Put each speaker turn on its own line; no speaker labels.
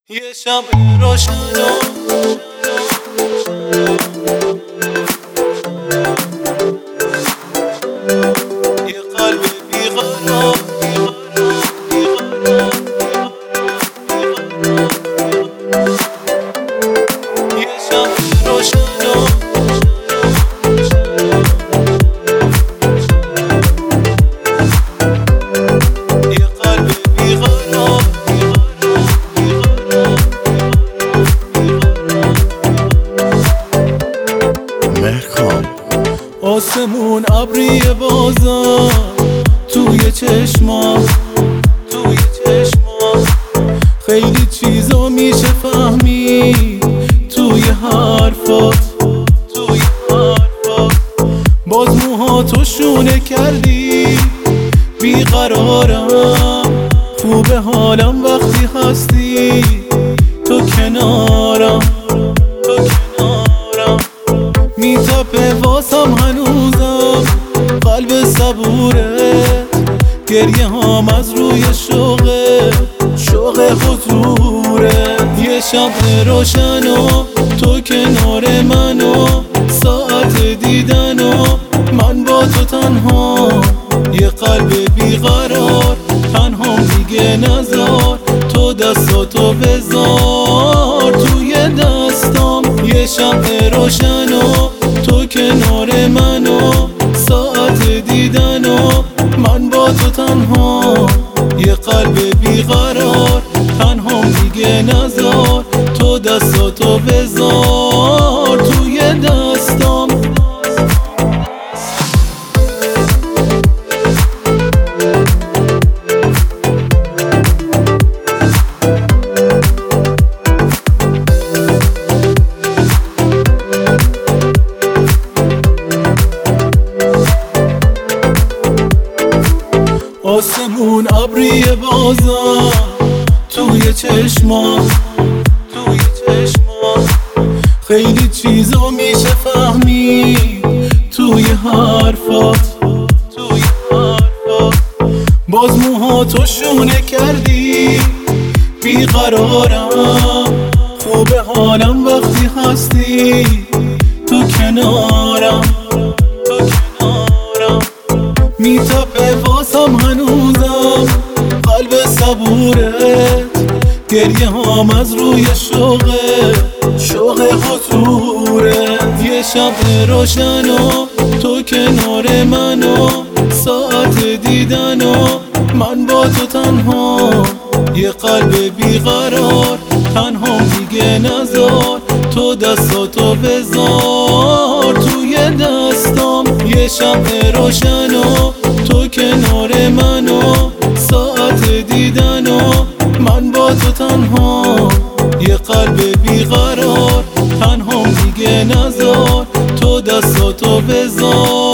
یه شمع روشن یه قلب بیقرار یه شمع روشن یه قلب بیقرار آسمون ابری بازار توی چشمات خیلی چیزا میشه فهمید توی حرفات باز موهاتو شونه کردی بیقرارم خوبه حالم وقتی هستی تو کنارم میتپه واسم هنوزم قلب صبوره گریه هام از روی شوق حضوره یه شمع روشن و تو کنار منو ساعت دیدن و من با تو تنها یه قلب بیقرار تنها میگه نزار تو دستاتو بذار توی دستام یه شمع روشن و تو کنار منو ساعت دیدن و من با تو تنها یه قلب بیقرار تنها میگه نزار تو دستاتو بذار توی دستام آسمون ابری بازار توی چشمات خیلی چیزا میشه فهمید توی حرفات باز موهاتو شونه کردی بیقرارم خوبه حالم وقتی هستی تو کنارم میتپه واسم هنوزم قلب صبوره گریه هام از روی شوق حضوره یه شمع روشن و تو کنار منو ساعت دیدن و من با تو تنها یه قلب بیقرار تنها میگه نزار تو دستاتو بذار توی دستام یه شمع روشن و تو کنار منو ساعت دیدن و من با تو تنها یه قلب بیقرار تنها میگه نزار تو دستاتو بذار